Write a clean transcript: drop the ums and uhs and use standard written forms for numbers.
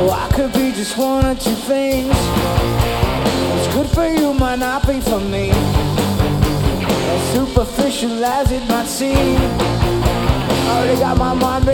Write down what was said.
Oh, I could be just one or two things. What's good for you might not be for me. As superficial as it might seem, already got my mind